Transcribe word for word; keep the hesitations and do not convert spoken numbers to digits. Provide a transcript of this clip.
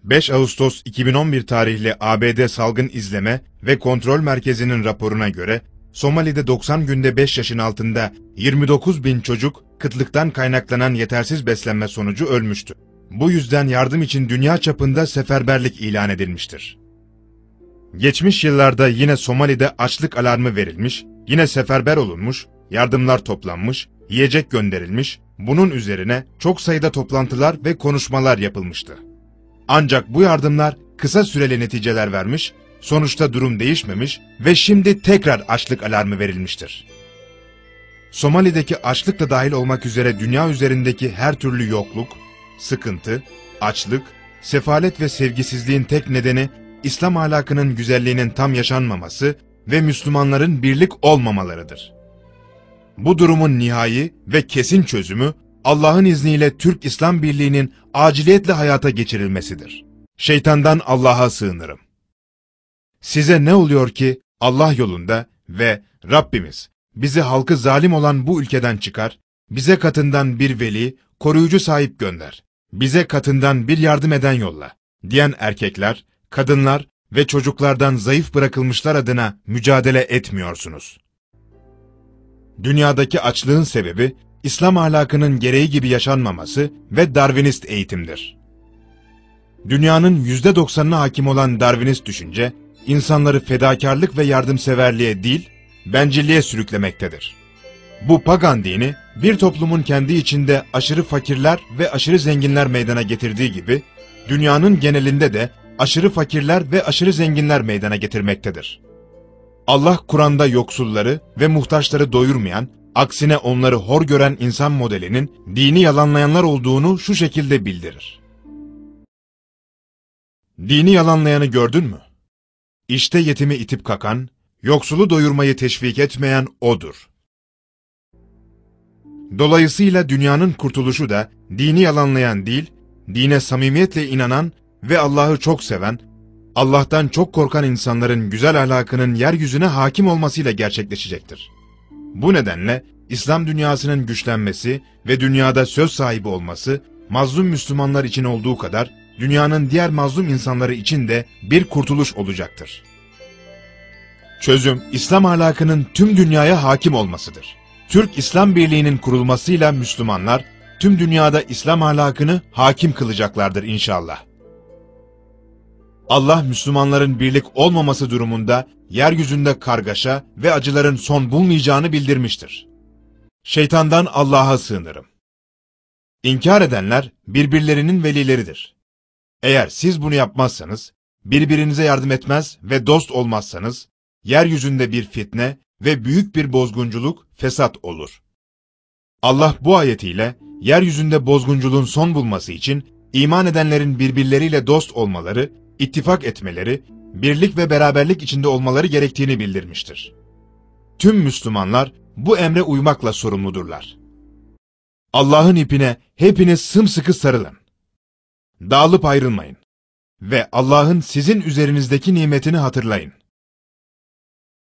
beş Ağustos iki bin on bir tarihli A B D Salgın İzleme ve Kontrol Merkezi'nin raporuna göre, Somali'de doksan günde beş yaşın altında yirmi dokuz bin çocuk kıtlıktan kaynaklanan yetersiz beslenme sonucu ölmüştü. Bu yüzden yardım için dünya çapında seferberlik ilan edilmiştir. Geçmiş yıllarda yine Somali'de açlık alarmı verilmiş, yine seferber olunmuş, yardımlar toplanmış, yiyecek gönderilmiş, bunun üzerine çok sayıda toplantılar ve konuşmalar yapılmıştı. Ancak bu yardımlar kısa süreli neticeler vermiş, sonuçta durum değişmemiş ve şimdi tekrar açlık alarmı verilmiştir. Somali'deki açlık da dahil olmak üzere dünya üzerindeki her türlü yokluk, sıkıntı, açlık, sefalet ve sevgisizliğin tek nedeni İslam ahlakının güzelliğinin tam yaşanmaması ve Müslümanların birlik olmamalarıdır. Bu durumun nihai ve kesin çözümü Allah'ın izniyle Türk İslam Birliği'nin aciliyetle hayata geçirilmesidir. Şeytandan Allah'a sığınırım. Size ne oluyor ki Allah yolunda ve Rabbimiz bizi halkı zalim olan bu ülkeden çıkar, bize katından bir veli, koruyucu sahip gönder, bize katından bir yardım eden yolla, diyen erkekler, kadınlar ve çocuklardan zayıf bırakılmışlar adına mücadele etmiyorsunuz. Dünyadaki açlığın sebebi, İslam ahlakının gereği gibi yaşanmaması ve Darwinist eğitimdir. Dünyanın yüzde doksanına hakim olan Darwinist düşünce, insanları fedakarlık ve yardımseverliğe değil, bencilliğe sürüklemektedir. Bu pagan dini, bir toplumun kendi içinde aşırı fakirler ve aşırı zenginler meydana getirdiği gibi, dünyanın genelinde de aşırı fakirler ve aşırı zenginler meydana getirmektedir. Allah Kur'an'da yoksulları ve muhtaçları doyurmayan, aksine onları hor gören insan modelinin dini yalanlayanlar olduğunu şu şekilde bildirir. Dini yalanlayanı gördün mü? İşte yetimi itip kakan, yoksulu doyurmayı teşvik etmeyen odur. Dolayısıyla dünyanın kurtuluşu da dini yalanlayan değil, dine samimiyetle inanan ve Allah'ı çok seven, Allah'tan çok korkan insanların güzel ahlakının yeryüzüne hakim olmasıyla gerçekleşecektir. Bu nedenle İslam dünyasının güçlenmesi ve dünyada söz sahibi olması, mazlum Müslümanlar için olduğu kadar, dünyanın diğer mazlum insanları için de bir kurtuluş olacaktır. Çözüm, İslam ahlakının tüm dünyaya hakim olmasıdır. Türk İslam Birliği'nin kurulmasıyla Müslümanlar, tüm dünyada İslam ahlakını hakim kılacaklardır inşallah. Allah, Müslümanların birlik olmaması durumunda, yeryüzünde kargaşa ve acıların son bulmayacağını bildirmiştir. Şeytandan Allah'a sığınırım. İnkar edenler, birbirlerinin velileridir. Eğer siz bunu yapmazsanız, birbirinize yardım etmez ve dost olmazsanız, yeryüzünde bir fitne ve büyük bir bozgunculuk, fesat olur. Allah bu ayetiyle, yeryüzünde bozgunculuğun son bulması için, iman edenlerin birbirleriyle dost olmaları, ittifak etmeleri, birlik ve beraberlik içinde olmaları gerektiğini bildirmiştir. Tüm Müslümanlar bu emre uymakla sorumludurlar. Allah'ın ipine hepiniz sımsıkı sarılın. Dağılıp ayrılmayın ve Allah'ın sizin üzerinizdeki nimetini hatırlayın.